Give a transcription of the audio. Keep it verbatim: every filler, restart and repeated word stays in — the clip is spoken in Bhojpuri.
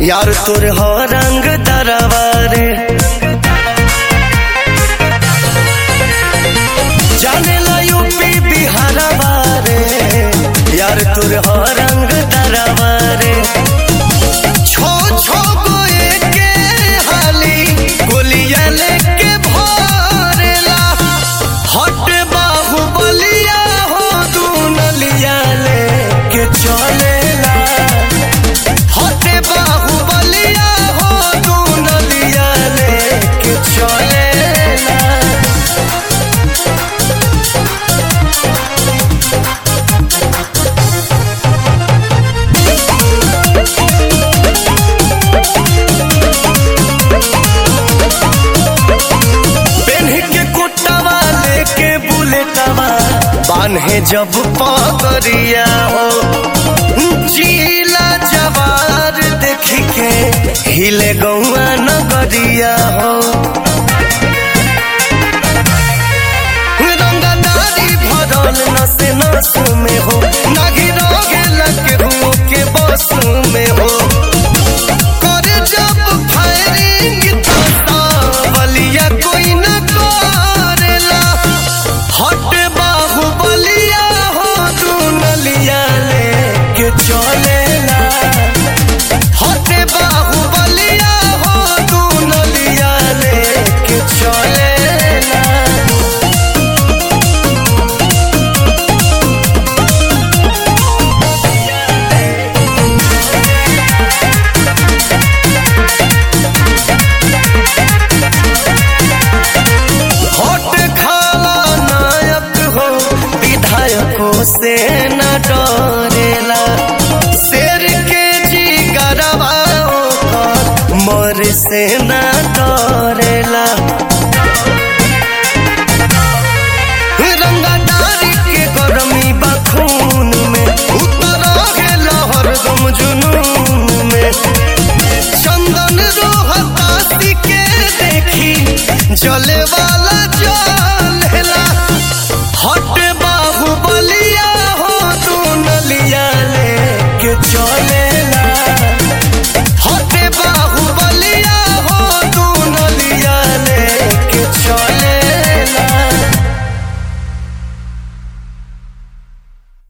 यार तोर हो रंग दरबारे जाने ला यूपी बिहार बारे यार तोर हो रंग दरबारे छो छो गोए के हाली गोलिया लेके भरेला हट बाहुबलिया हो तू नलिया लेके चलेला हट बाहुबलिया हो तू नलिया लेके चलेला। बान्हे जब पगरिया हो जीला जवार देख के हिले गौआ नगरिया हो रंगदारी भरल नस नस में हो नागी रोगे लगे हो के बस में हो